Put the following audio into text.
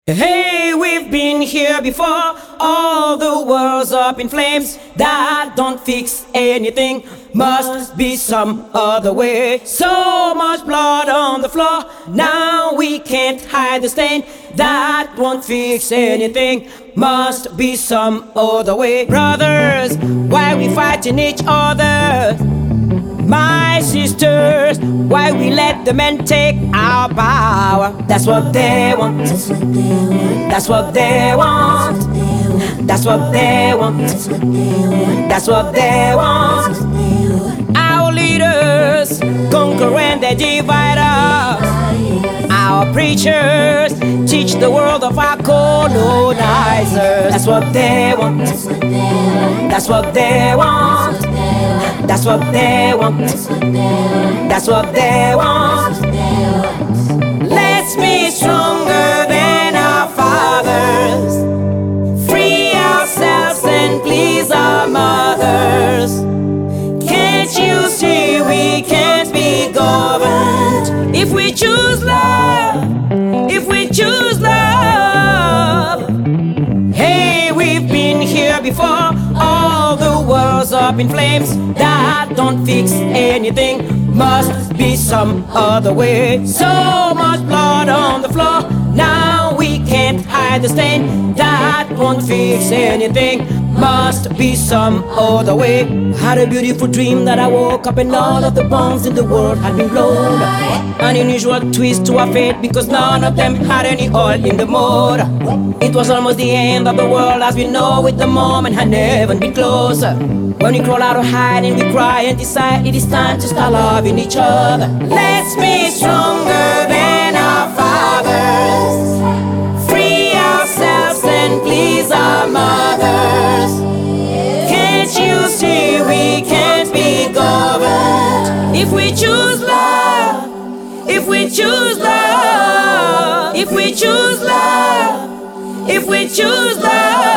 Hey, we've been here before. All the world's up in flames. That don't fix anything. Must be some other way. So much blood on the floor. Now we can't hide the stain. That won't fix anything. Must be some other way. Brothers, why we fighting each other? My sisters, why we let the men take our power? That's what they want. That's what they want. That's what they want. That's what they want. Our leaders conquer and they divide us. Our preachers teach the world of our colonizers. That's what they want. That's what they want. That's what they want. That's what they want. Let's be stronger than our fathers. Free ourselves and please our mothers. Can't you see we can't be governed if we choose love? If we choose love. Hey, we've been here before. All the world's up in flames. That don't fix anything. Must be some other way. So much blood on the floor. Now we can't hide the stain. That won't fix anything. Must be some other way. Had a beautiful dream that I woke up and all of the bombs in the world had been blown. An unusual twist to our fate because none of them had any oil in the motor. It was almost the end of the world as we know it. The moment had never been closer. When we crawl out of hiding, we cry and decide it is time to start loving each other. Let's be stronger than our fathers. Free ourselves and please our mothers. Can't you see we can't be governed if we choose love? If we choose love. If we choose love. If we choose love.